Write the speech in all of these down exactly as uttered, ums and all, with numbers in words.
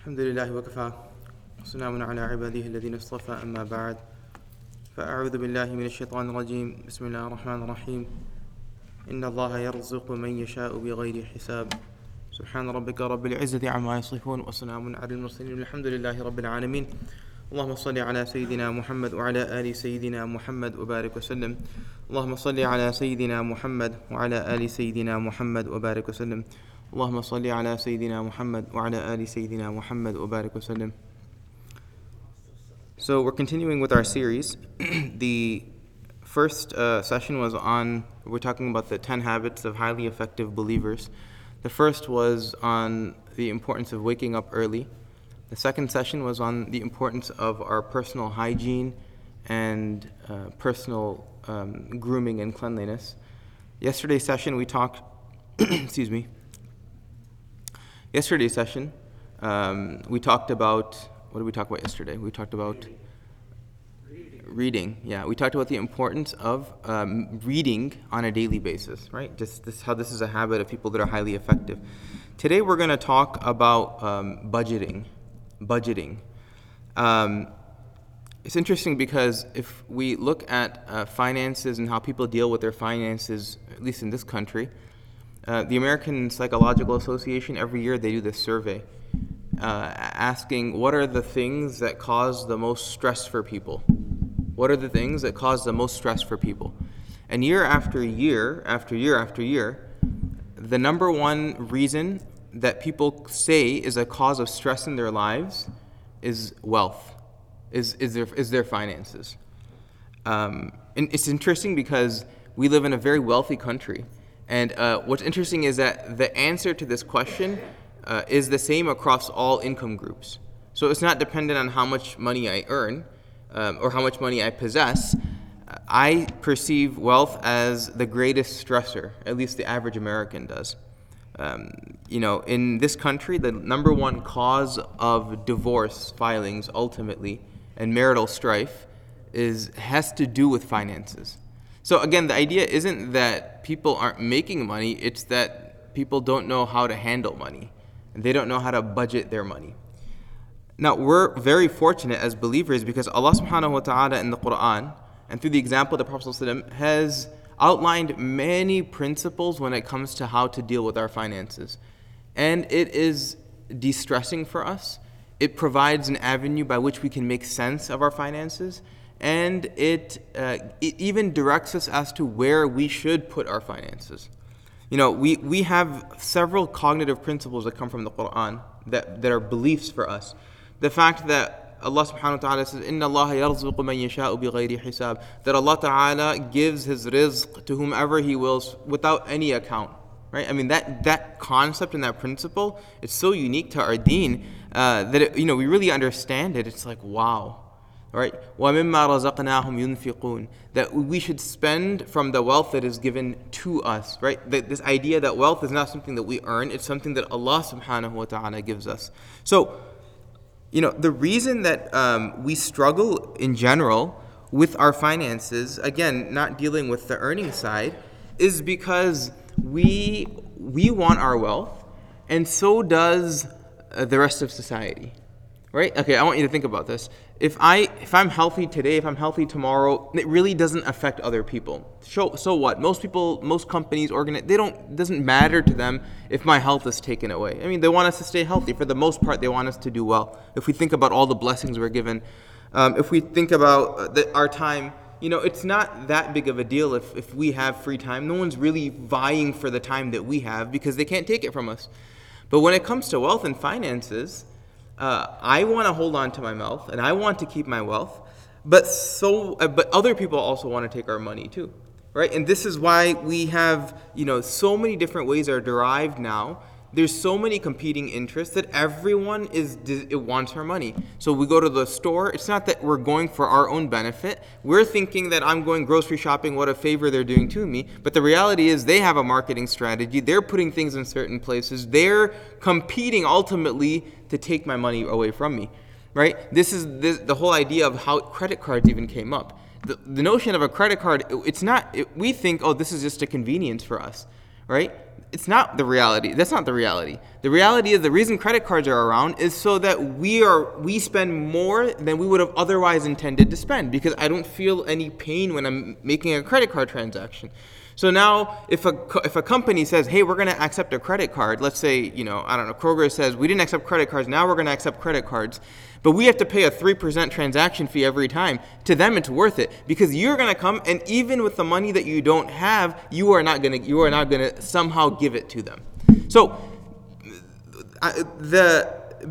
الحمد لله وكفى وسلام على عباده الذين اصطفى أما بعد فأعوذ بالله من الشيطان الرجيم بسم الله الرحمن الرحيم إن الله يرزق من يشاء بغير حساب سبحان ربك رب العزة عما يصفون وسلام على المرسلين الحمد لله رب العالمين اللهم صل على سيدنا محمد وعلى آل سيدنا محمد وبارك وسلم اللهم صل على سيدنا محمد وعلى آل سيدنا محمد وبارك وسلم اللهم صل على سيدنا محمد وعلى آل سيدنا محمد وبارك وسلم. So we're continuing with our series. The first uh, session was on, we're talking about the ten habits of highly effective believers. The first was on the importance of waking up early. The second session was on the importance of our personal hygiene and uh, personal um, grooming and cleanliness. Yesterday's session we talked, excuse me, Yesterday's session, um, we talked about, what did we talk about yesterday? We talked about reading. reading. Yeah, we talked about the importance of um, reading on a daily basis, right? Just this, how this is a habit of people that are highly effective. Today we're going to talk about um, budgeting. Budgeting. Um, it's interesting because if we look at uh, finances and how people deal with their finances, at least in this country, Uh, the American Psychological Association, every year they do this survey uh, asking what are the things that cause the most stress for people? What are the things that cause the most stress for people? And year after year, after year after year, the number one reason that people say is a cause of stress in their lives is wealth, is, is, their, is their finances. Um, and it's interesting because we live in a very wealthy country. And uh, what's interesting is that the answer to this question uh, is the same across all income groups. So it's not dependent on how much money I earn um, or how much money I possess. I perceive wealth as the greatest stressor, at least the average American does. Um, you know, in this country, the number one cause of divorce filings ultimately and marital strife is has to do with finances. So again, the idea isn't that people aren't making money, it's that people don't know how to handle money. And they don't know how to budget their money. Now, we're very fortunate as believers because Allah subhanahu wa ta'ala in the Quran and through the example of the Prophet ﷺ has outlined many principles when it comes to how to deal with our finances. And it is de-stressing for us. It provides an avenue by which we can make sense of our finances. And it, uh, it even directs us as to where we should put our finances. You know, we, we have several cognitive principles that come from the Quran that, that are beliefs for us. The fact that Allah subhanahu wa ta'ala says, إِنَّ اللَّهَ يَرْزُقُ مَنْ يَشَاءُ بِغَيْرِ حِسَابٍ, that Allah ta'ala gives His rizq to whomever He wills without any account. Right? I mean, that, that concept and that principle, it's so unique to our deen uh, that, it, you know, we really understand it. It's like, wow. Right? وَمِمَّا رَزَقْنَاهُمْ يُنْفِقُونَ, that we should spend from the wealth that is given to us. Right? That this idea that wealth is not something that we earn, it's something that Allah subhanahu wa ta'ala gives us. So, you know, the reason that um, we struggle in general with our finances, again, not dealing with the earning side, is because we we want our wealth, and so does uh, the rest of society. Right? Okay, I want you to think about this. If I if I'm healthy today, if I'm healthy tomorrow, it really doesn't affect other people. So so what? Most people, most companies, organize, they don't it doesn't matter to them if my health is taken away. I mean, they want us to stay healthy. For the most part, they want us to do well. If we think about all the blessings we're given, um, if we think about the, our time, you know, it's not that big of a deal if, if we have free time. No one's really vying for the time that we have because they can't take it from us. But when it comes to wealth and finances, Uh, I want to hold on to my wealth, and I want to keep my wealth, but so, uh, but other people also want to take our money too, right? And this is why we have, you know, so many different ways are derived now. There's so many competing interests that everyone is it wants our money. So we go to the store. It's not that we're going for our own benefit. We're thinking that I'm going grocery shopping, what a favor they're doing to me. But the reality is they have a marketing strategy. They're putting things in certain places. They're competing ultimately to take my money away from me, right? This is this, the whole idea of how credit cards even came up. The, the notion of a credit card, it's not, it, we think, oh, this is just a convenience for us, right? it's not the reality. That's not the reality. The reality is the reason credit cards are around is so that we are we spend more than we would have otherwise intended to spend, because I don't feel any pain when I'm making a credit card transaction. So now, if a if a company says, "Hey, we're going to accept a credit card," let's say, you know, I don't know, Kroger says we didn't accept credit cards, now we're going to accept credit cards, but we have to pay a three percent transaction fee every time. To them, it's worth it, because you're going to come, and even with the money that you don't have, you are not going to you are not going to somehow give it to them. So, I, the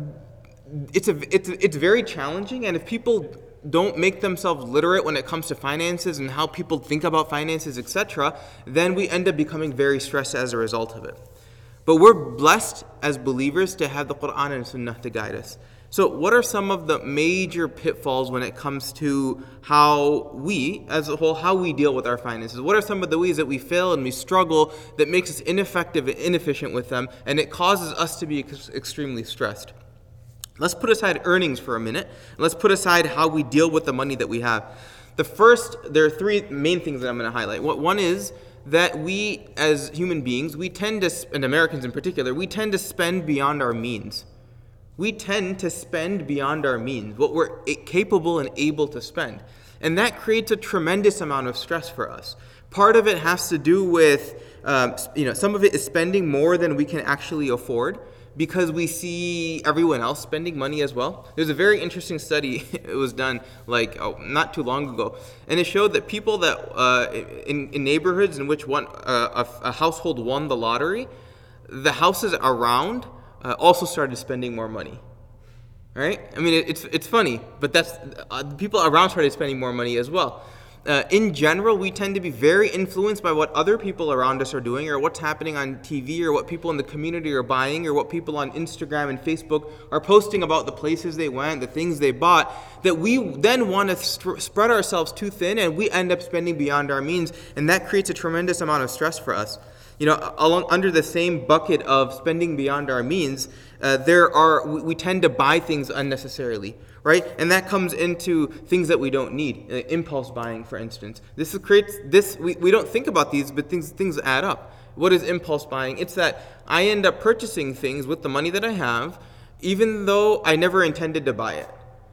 it's a it's it's very challenging, and if people don't make themselves literate when it comes to finances and how people think about finances, et cetera, then we end up becoming very stressed as a result of it. But we're blessed as believers to have the Quran and Sunnah to guide us. So what are some of the major pitfalls when it comes to how we, as a whole, how we deal with our finances? What are some of the ways that we fail and we struggle that makes us ineffective and inefficient with them, and it causes us to be ex- extremely stressed? Let's put aside earnings for a minute. Let's put aside how we deal with the money that we have. The first, there are three main things that I'm going to highlight. One is that we, as human beings, we tend to, and Americans in particular, we tend to spend beyond our means. We tend to spend beyond our means, what we're capable and able to spend. And that creates a tremendous amount of stress for us. Part of it has to do with, um, you know, some of it is spending more than we can actually afford, because we see everyone else spending money as well. There's a very interesting study, it was done like oh, not too long ago, and it showed that people that, uh, in, in neighborhoods in which one, uh, a, a household won the lottery, the houses around uh, also started spending more money. Right? I mean, it, it's it's funny, but that's uh, people around started spending more money as well. Uh, in general, we tend to be very influenced by what other people around us are doing, or what's happening on T V, or what people in the community are buying, or what people on Instagram and Facebook are posting about the places they went, the things they bought, that we then want to st- spread ourselves too thin, and we end up spending beyond our means, and that creates a tremendous amount of stress for us. You know, along under the same bucket of spending beyond our means, uh, there are we, we tend to buy things unnecessarily, right? And that comes into things that we don't need, uh, impulse buying, for instance. This is, creates this. We, we don't think about these, but things things add up. What is impulse buying? It's that I end up purchasing things with the money that I have, even though I never intended to buy it.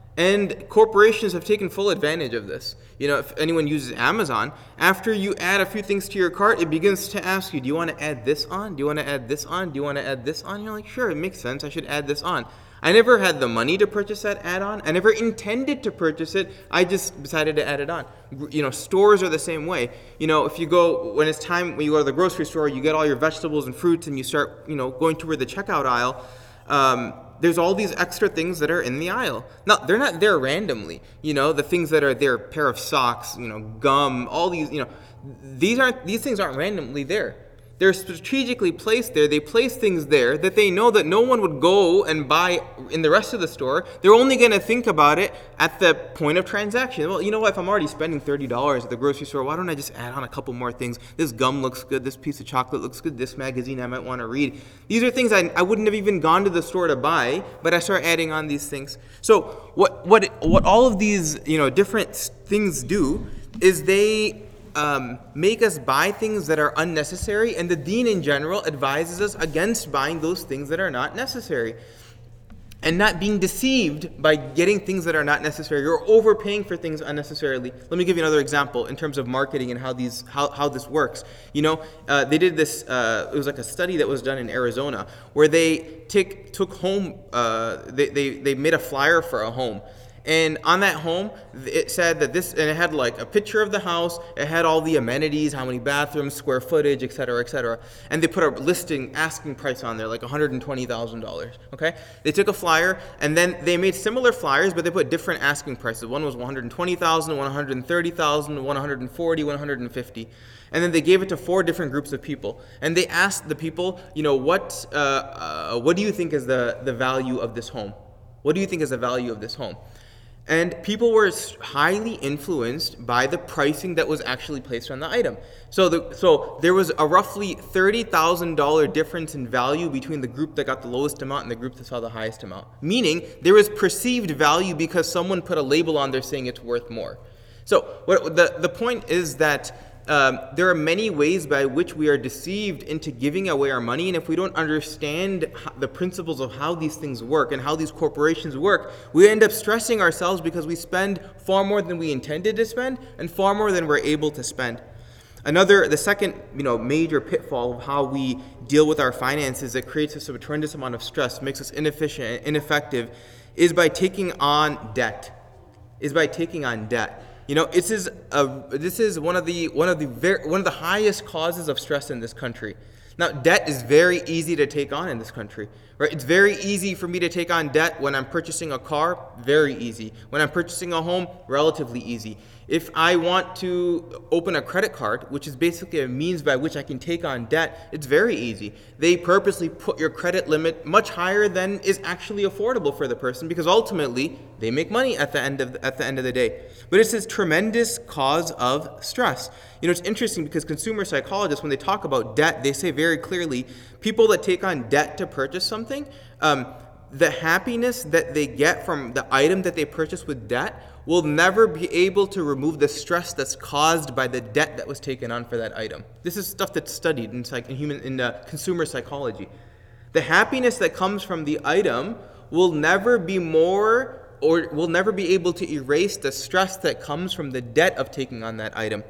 And corporations have taken full advantage of this. You know, if anyone uses Amazon, after you add a few things to your cart, it begins to ask you, do you want to add this on? Do you want to add this on? Do you want to add this on? And you're like, sure, it makes sense. I should add this on. I never had the money to purchase that add-on. I never intended to purchase it. I just decided to add it on. You know, stores are the same way. You know, if you go, when it's time, when you go to the grocery store, you get all your vegetables and fruits, and you start, you know, going toward the checkout aisle. Um, there's all these extra things that are in the aisle. Now, they're not there randomly. You know, the things that are there, a pair of socks, you know, gum, all these, you know, these aren't, these things aren't randomly there. They're strategically placed there. They place things there that they know that no one would go and buy in the rest of the store. They're only going to think about it at the point of transaction. Well, you know what? If I'm already spending thirty dollars at the grocery store, why don't I just add on a couple more things? This gum looks good. This piece of chocolate looks good. This magazine I might want to read. These are things I, I wouldn't have even gone to the store to buy, but I start adding on these things. So what what what all of these, you know, different things do is they Um, make us buy things that are unnecessary, and the deen in general advises us against buying those things that are not necessary, and not being deceived by getting things that are not necessary or overpaying for things unnecessarily. Let me give you another example in terms of marketing and how these how, how this works. You know, uh, they did this. Uh, it was like a study that was done in Arizona where they take took home. Uh, they, they they made a flyer for a home. And on that home, it said that this, and it had like a picture of the house, it had all the amenities, how many bathrooms, square footage, et cetera, et cetera. And they put a listing, asking price on there, like one hundred twenty thousand dollars, okay? They took a flyer, and then they made similar flyers, but they put different asking prices. One was one hundred twenty thousand dollars, one hundred thirty thousand dollars, one hundred forty thousand dollars, one hundred fifty thousand dollars. And then they gave it to four different groups of people. And they asked the people, you know, what, uh, uh, what do you think is the, the value of this home? What do you think is the value of this home? And people were highly influenced by the pricing that was actually placed on the item. So the, so there was a roughly thirty thousand dollars difference in value between the group that got the lowest amount and the group that saw the highest amount. Meaning there was perceived value because someone put a label on there saying it's worth more. So what the, the point is that um, there are many ways by which we are deceived into giving away our money, and if we don't understand the principles of how these things work and how these corporations work, we end up stressing ourselves because we spend far more than we intended to spend and far more than we're able to spend. Another, the second, you know, major pitfall of how we deal with our finances that creates us a tremendous amount of stress, makes us inefficient and ineffective, is by taking on debt. Is by taking on debt. You know, this is a, this is one of the one of the very, one of the highest causes of stress in this country. Now, debt is very easy to take on in this country, right? It's very easy for me to take on debt when I'm purchasing a car, very easy. When I'm purchasing a home, relatively easy. If I want to open a credit card, which is basically a means by which I can take on debt, it's very easy. They purposely put your credit limit much higher than is actually affordable for the person because ultimately they make money at the end of the, at the end of the day. But it's this tremendous cause of stress. You know, it's interesting because consumer psychologists, when they talk about debt, they say very clearly, people that take on debt to purchase something, um, the happiness that they get from the item that they purchase with debt will never be able to remove the stress that's caused by the debt that was taken on for that item. This is stuff that's studied in, psych- in human in uh, consumer psychology. The happiness that comes from the item will never be more or will never be able to erase the stress that comes from the debt of taking on that item.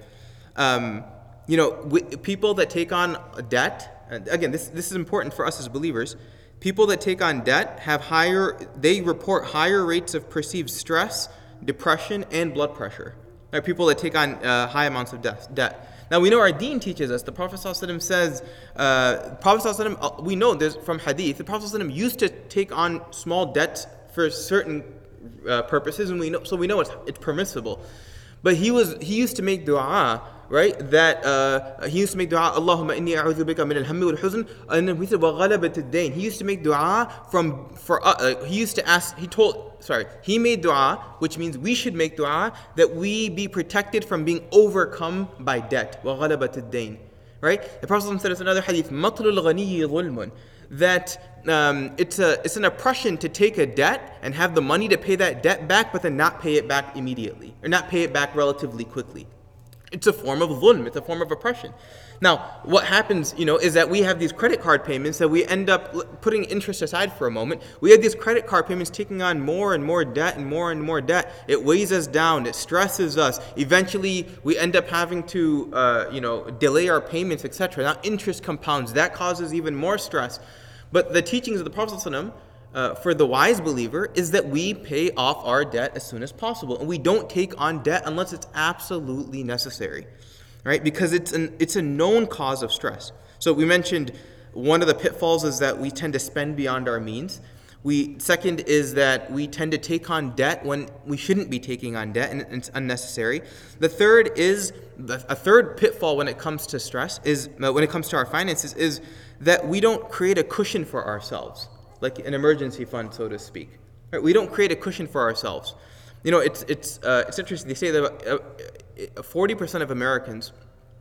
Um, you know, w- people that take on a debt, and again, this this is important for us as believers. People that take on debt have higher, they report higher rates of perceived stress, depression, and blood pressure. There are people that take on uh, high amounts of debt. debt. Now we know our deen teaches us, the Prophet ﷺ says, uh, Prophet ﷺ, we know there's from hadith, the Prophet ﷺ used to take on small debts for certain uh, purposes, and we know, so we know it's, it's permissible. But he was he used to make dua, right? That uh, he used to make dua, Allahumma inni a'udhu bika min al-hammi wal-huzn, and then he said wa ghalabat ad-dayn. He used to make dua from for uh, uh, he used to ask. He told sorry. He made dua, which means we should make dua that we be protected from being overcome by debt. Wa ghalabat ad-dayn. Right? The Prophet said in another hadith, matlul ghaniyyi dhulmun, that um, it's a it's an oppression to take a debt and have the money to pay that debt back, but then not pay it back immediately, or not pay it back relatively quickly. It's a form of dhulm, it's a form of oppression. Now, what happens, you know, is that we have these credit card payments that we end up putting interest aside for a moment. We have these credit card payments taking on more and more debt and more and more debt. It weighs us down, it stresses us. Eventually, we end up having to, uh, you know, delay our payments, et cetera. Now, interest compounds. That causes even more stress. But the teachings of the Prophet ﷺ, uh, for the wise believer is that we pay off our debt as soon as possible. And we don't take on debt unless it's absolutely necessary. Right? Because it's an it's a known cause of stress. So we mentioned one of the pitfalls is that we tend to spend beyond our means. We second is that we tend to take on debt when we shouldn't be taking on debt and it's unnecessary. The third is the, a third pitfall when it comes to stress is uh, when it comes to our finances is that we don't create a cushion for ourselves, like an emergency fund, so to speak. Right? We don't create a cushion for ourselves. You know, it's it's uh, it's interesting. They say that uh, forty percent of Americans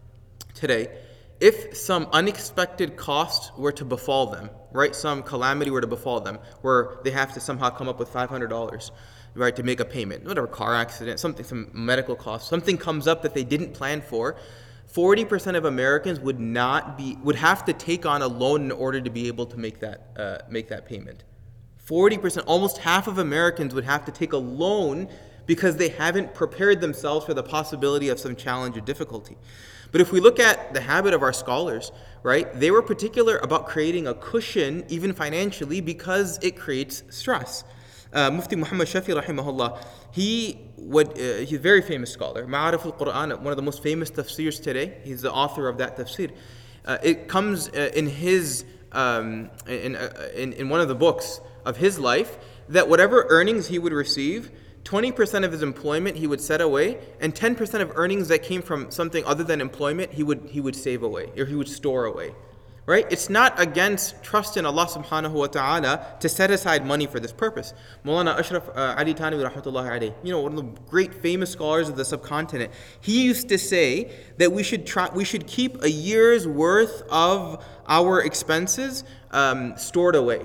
today, if some unexpected cost were to befall them, right, some calamity were to befall them, where they have to somehow come up with five hundred dollars, right, to make a payment, whatever, car accident, something, some medical cost, something comes up that they didn't plan for, forty percent of Americans would not be, would have to take on a loan in order to be able to make that, uh, make that payment. forty percent, almost half of Americans would have to take a loan because they haven't prepared themselves for the possibility of some challenge or difficulty. But if we look at the habit of our scholars, right, they were particular about creating a cushion, even financially, because it creates stress. Uh, Mufti Muhammad Shafi, rahimahullah, he would, uh, he's a very famous scholar. Ma'arif al-Quran, one of the most famous tafsirs today. He's the author of that tafsir. Uh, it comes uh, in his, um, in, uh, in in one of the books of his life, that whatever earnings he would receive, twenty percent of his employment he would set away, and ten percent of earnings that came from something other than employment he would he would save away, or he would store away. Right? It's not against trust in Allah subhanahu wa ta'ala to set aside money for this purpose. Maulana Ashraf uh, Ali Thanwi rahmatullahi alayhi, you know, one of the great famous scholars of the subcontinent, he used to say that we should try we should keep a year's worth of our expenses um, stored away.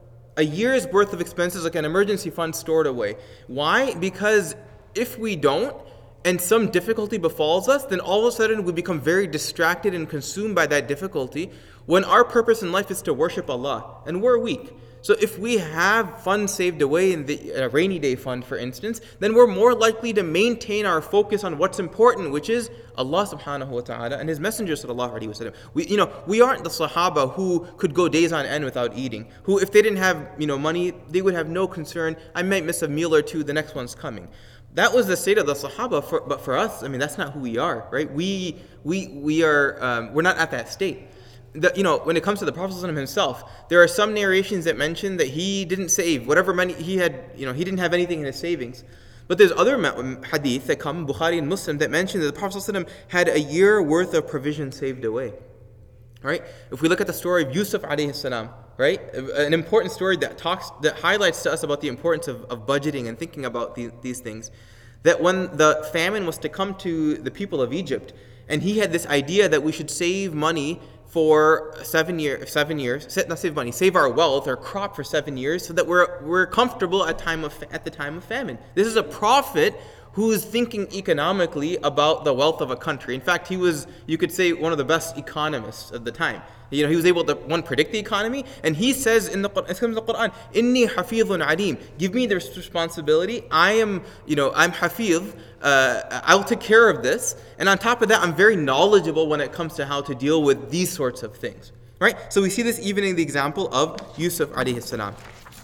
A year's worth of expenses, like an emergency fund, stored away. Why? Because if we don't, and some difficulty befalls us, then all of a sudden we become very distracted and consumed by that difficulty when our purpose in life is to worship Allah and we're weak. So if we have funds saved away in the uh, rainy day fund, for instance, then we're more likely to maintain our focus on what's important, which is Allah subhanahu wa ta'ala and His Messenger sallallahu alaihi wasallam. We, you know, we aren't the Sahaba who could go days on end without eating, who if they didn't have, you know, money, they would have no concern, I might miss a meal or two, the next one's coming. That was the state of the Sahaba, for, but for us, I mean, that's not who we are, right? We we we are um, we're not at that state. The, you know, when it comes to the Prophet ﷺ himself, there are some narrations that mention that he didn't save whatever money he had. You know, he didn't have anything in his savings. But there's other hadith that come, Bukhari and Muslim, that mention that the Prophet ﷺ had a year worth of provision saved away. Right? If we look at the story of Yusuf alayhi salam, right, an important story that talks, that highlights to us about the importance of, of budgeting and thinking about these, these things, that when the famine was to come to the people of Egypt, and he had this idea that we should save money for seven years, seven years, not save money, save our wealth, our crop for seven years, so that we're we're comfortable at time of at the time of famine. This is a prophet who is thinking economically about the wealth of a country. In fact, he was, you could say, one of the best economists of the time. You know, he was able to, one, predict the economy, and he says in the, in the Quran, "Inni hafidhun alim." Give me this responsibility. I am, you know, I'm hafidh. Uh, I'll take care of this. And on top of that, I'm very knowledgeable when it comes to how to deal with these sorts of things. Right? So we see this even in the example of Yusuf alayhi salam.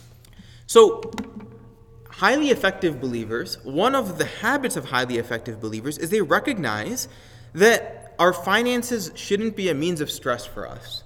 So, highly effective believers, one of the habits of highly effective believers is they recognize that our finances shouldn't be a means of stress for us.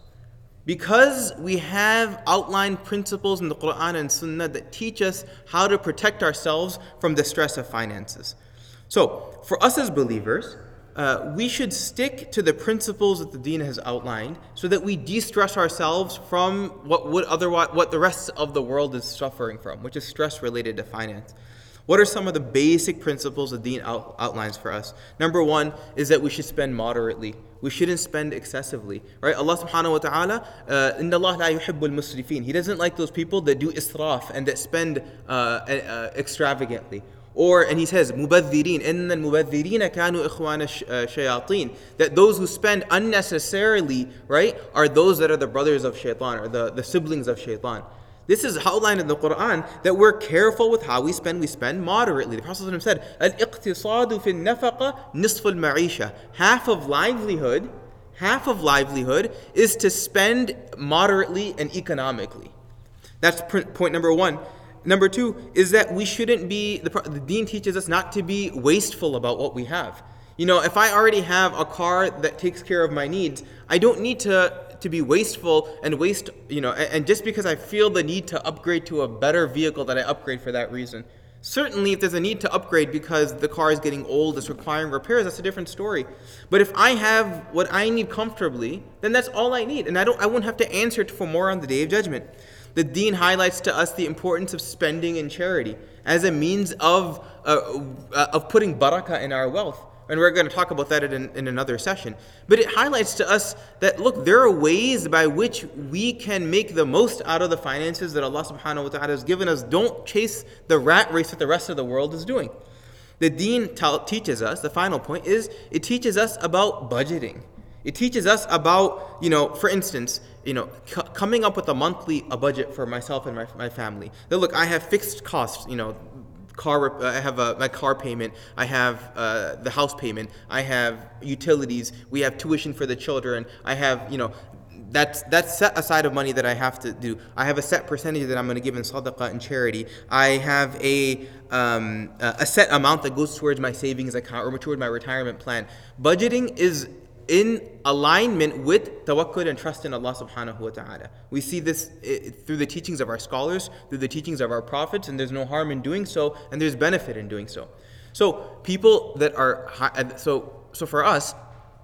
Because we have outlined principles in the Quran and Sunnah that teach us how to protect ourselves from the stress of finances. So, for us as believers, uh, we should stick to the principles that the Deen has outlined so that we de-stress ourselves from what would otherwise, what the rest of the world is suffering from, which is stress related to finance. What are some of the basic principles the Deen out, outlines for us? Number one is that we should spend moderately. We shouldn't spend excessively, right? Allah subhanahu wa ta'ala, uh, Inna Allah la yuhibbul musrifin. He doesn't like those people that do israf and that spend uh, uh, extravagantly. Or, and he says, مُبَذِّرِينَ إِنَّ الْمُبَذِّرِينَ كَانُوا إِخْوَانَ الشَّيَاطِينَ. That those who spend unnecessarily, right, are those that are the brothers of shaitan, or the, the siblings of shaitan. This is outlined in the Quran, that we're careful with how we spend. We spend moderately. The Prophet ﷺ said, الْإِقْتِصَادُ فِي النَّفَقَةِ نِصْفُ الْمَعِيشَةِ. Half of livelihood, half of livelihood is to spend moderately and economically. That's point number one. Number two is that we shouldn't be, the, the Deen teaches us not to be wasteful about what we have. You know, if I already have a car that takes care of my needs, I don't need to, to be wasteful and waste, you know, and, and just because I feel the need to upgrade to a better vehicle, that I upgrade for that reason. Certainly, if there's a need to upgrade because the car is getting old, it's requiring repairs, that's a different story. But if I have what I need comfortably, then that's all I need. And I don't, I won't have to answer for more on the Day of Judgment. The Deen highlights to us the importance of spending in charity as a means of uh, uh, of putting barakah in our wealth. And we're going to talk about that in, in another session. But it highlights to us that, look, there are ways by which we can make the most out of the finances that Allah subhanahu wa ta'ala has given us. Don't chase the rat race that the rest of the world is doing. The Deen t- teaches us, the final point is, it teaches us about budgeting. It teaches us about, you know, for instance, you know, c- coming up with a monthly a budget for myself and my, my family. That, look, I have fixed costs, you know, car. I have a, my car payment. I have uh, the house payment. I have utilities. We have tuition for the children. I have, you know, that's that's set aside of money that I have to do. I have a set percentage that I'm going to give in sadaqah and charity. I have a um, a set amount that goes towards my savings account or towards my retirement plan. Budgeting is in alignment with tawakkul and trust in Allah subhanahu wa ta'ala. We see this through the teachings of our scholars, through the teachings of our prophets, and there's no harm in doing so, and there's benefit in doing so. So people that are, so so for us,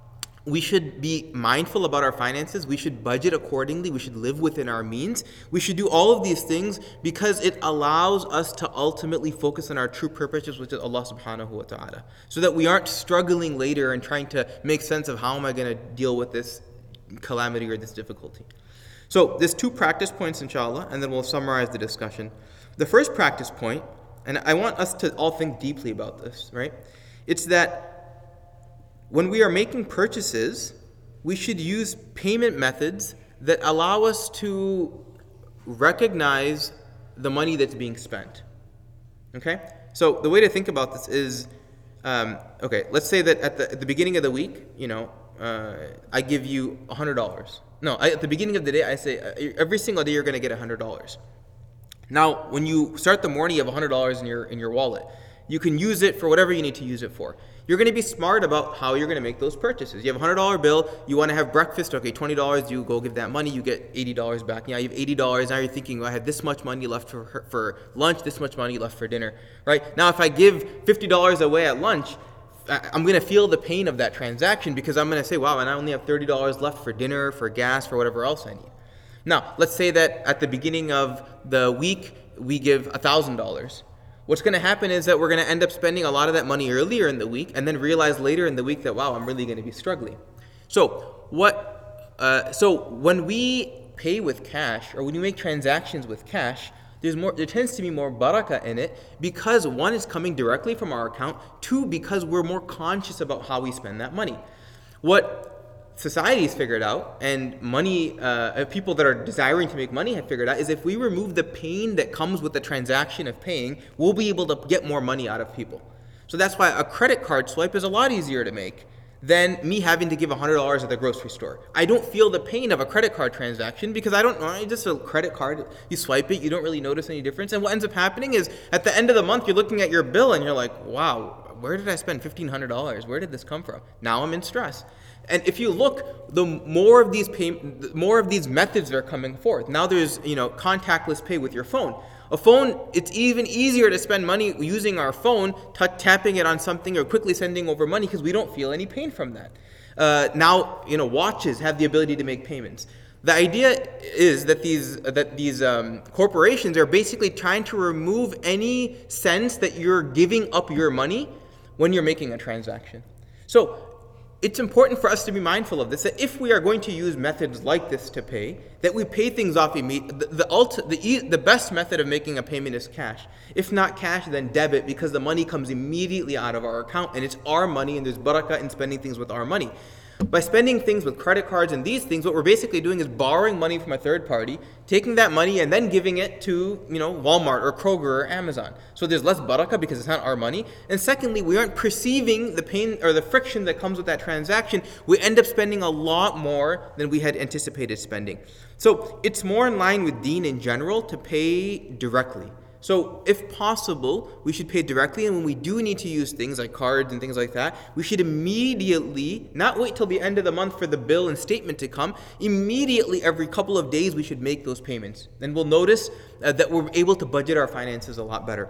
we should be mindful about our finances. We should budget accordingly. We should live within our means. We should do all of these things because it allows us to ultimately focus on our true purpose, which is Allah subhanahu wa ta'ala. So that we aren't struggling later and trying to make sense of how am I going to deal with this calamity or this difficulty. So there's two practice points, inshallah, and then we'll summarize the discussion. The first practice point, and I want us to all think deeply about this, right, It's that when we are making purchases, we should use payment methods that allow us to recognize the money that's being spent. Okay? So the way to think about this is, um, okay, let's say that at the, at the beginning of the week, you know, uh, I give you one hundred dollars. No, I, at the beginning of the day, I say, uh, every single day you're going to get one hundred dollars. Now, when you start the morning, you have one hundred dollars in your in your wallet. You can use it for whatever you need to use it for. You're going to be smart about how you're going to make those purchases. You have a one hundred dollar bill, you want to have breakfast, okay, twenty dollars, you go give that money, you get eighty dollars back. Now you have eighty dollars, now you're thinking, well, I have this much money left for for lunch, this much money left for dinner, right? Now if I give fifty dollars away at lunch, I'm going to feel the pain of that transaction because I'm going to say, wow, and I only have thirty dollars left for dinner, for gas, for whatever else I need. Now, let's say that at the beginning of the week, we give one thousand dollars. What's going to happen is that we're going to end up spending a lot of that money earlier in the week and then realize later in the week that, wow, I'm really going to be struggling. So what? Uh, so when we pay with cash or when you make transactions with cash, there's more. There tends to be more barakah in it because one is coming directly from our account, two because we're more conscious about how we spend that money. What society's figured out and money, uh, people that are desiring to make money have figured out is if we remove the pain that comes with the transaction of paying, we'll be able to get more money out of people. So that's why a credit card swipe is a lot easier to make than me having to give one hundred dollars at the grocery store. I don't feel the pain of a credit card transaction because I don't know, it's just a credit card, you swipe it, you don't really notice any difference. And what ends up happening is at the end of the month, you're looking at your bill and you're like, wow, where did I spend fifteen hundred dollars? Where did this come from? Now I'm in stress. And if you look, the more of these pay, the more of these methods are coming forth. Now there's, you know, contactless pay with your phone. A phone, it's even easier to spend money using our phone, t- tapping it on something or quickly sending over money because we don't feel any pain from that. Uh, now, you know, watches have the ability to make payments. The idea is that these that these um, corporations are basically trying to remove any sense that you're giving up your money when you're making a transaction. So it's important for us to be mindful of this, that if we are going to use methods like this to pay, that we pay things off immediately. The, the, ulti- the, e- the best method of making a payment is cash. If not cash, then debit, because the money comes immediately out of our account and it's our money and there's barakah in spending things with our money. By spending things with credit cards and these things, what we're basically doing is borrowing money from a third party, taking that money and then giving it to, you know, Walmart or Kroger or Amazon. So there's less barakah because it's not our money. And secondly, we aren't perceiving the pain or the friction that comes with that transaction. We end up spending a lot more than we had anticipated spending. So it's more in line with deen in general to pay directly. So if possible, we should pay directly, and when we do need to use things like cards and things like that, we should immediately, not wait till the end of the month for the bill and statement to come, immediately every couple of days we should make those payments. Then we'll notice uh, that we're able to budget our finances a lot better.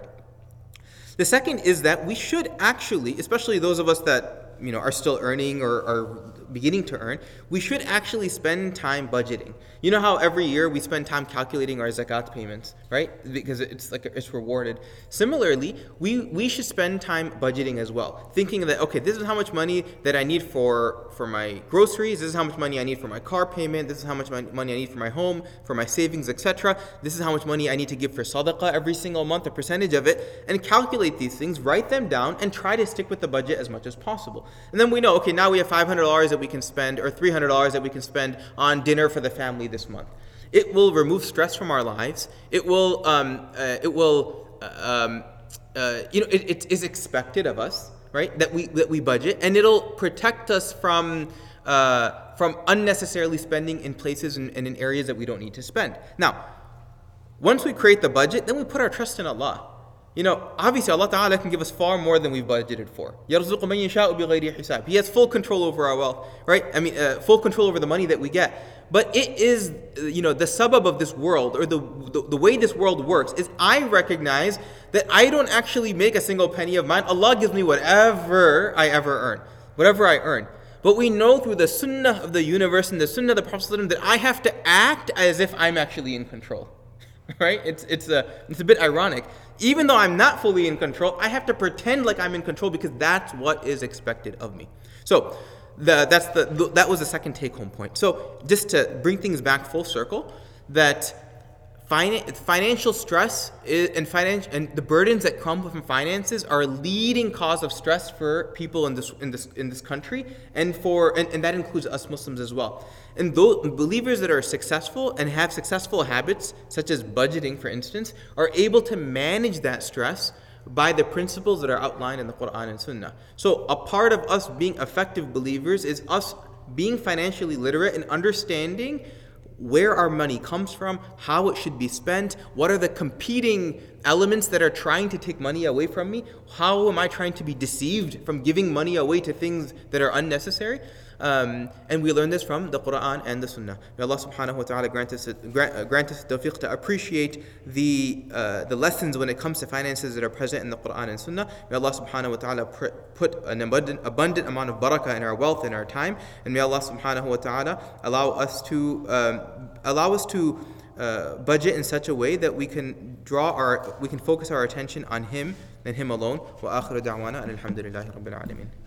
The second is that we should actually, especially those of us that, you know, are still earning or are beginning to earn, we should actually spend time budgeting. You know how every year we spend time calculating our zakat payments, right? Because it's like it's rewarded. Similarly, we, we should spend time budgeting as well, thinking that, okay, this is how much money that I need for, for my groceries, this is how much money I need for my car payment, this is how much money I need for my home, for my savings, et cetera. This is how much money I need to give for sadaqah every single month, a percentage of it, and calculate these things, write them down, and try to stick with the budget as much as possible. And then we know, okay, now we have five hundred dollars that we can spend, or three hundred dollars that we can spend on dinner for the family this month. It will remove stress from our lives. It will, um, uh, it will, uh, um, uh, you know, it, it is expected of us, right? That we that we budget, and it'll protect us from uh, from unnecessarily spending in places and, and in areas that we don't need to spend. Now, once we create the budget, then we put our trust in Allah. You know, obviously Allah Ta'ala can give us far more than we've budgeted for. يَرْزُقُ مَنْ يَشَاءُ بِغَيْرِ حِسَابٍ. He has full control over our wealth, right? I mean, uh, full control over the money that we get. But it is, you know, the sabab of this world, or the, the the way this world works, is I recognize that I don't actually make a single penny of mine. Allah gives me whatever I ever earn, whatever I earn. But we know through the sunnah of the universe and the sunnah of the Prophet that I have to act as if I'm actually in control. Right? It's it's a it's a bit ironic. Even though I'm not fully in control, I have to pretend like I'm in control because that's what is expected of me. So the that's the, the that was the second take-home point. So just to bring things back full circle, that Finan- financial stress is, and finance and the burdens that come from finances are a leading cause of stress for people in this in this in this country, and for and, and that includes us Muslims as well. And those believers that are successful and have successful habits, such as budgeting, for instance, are able to manage that stress by the principles that are outlined in the Quran and Sunnah. So a part of us being effective believers is us being financially literate and understanding where our money comes from, how it should be spent, what are the competing elements that are trying to take money away from me, how am I trying to be deceived from giving money away to things that are unnecessary. Um, and we learn this from the Quran and the Sunnah. May Allah subhanahu wa ta'ala grant us, grant, uh, grant us tawfiq to appreciate the uh, the lessons when it comes to finances that are present in the Quran and Sunnah. May Allah subhanahu wa ta'ala pr- put an abundant, abundant amount of barakah in our wealth and our time. And may Allah subhanahu wa ta'ala allow us to um, allow us to uh, budget in such a way that we can draw our we can focus our attention on Him and Him alone. Wa akhiru da'wana and alhamdulillahi rabbil alameen.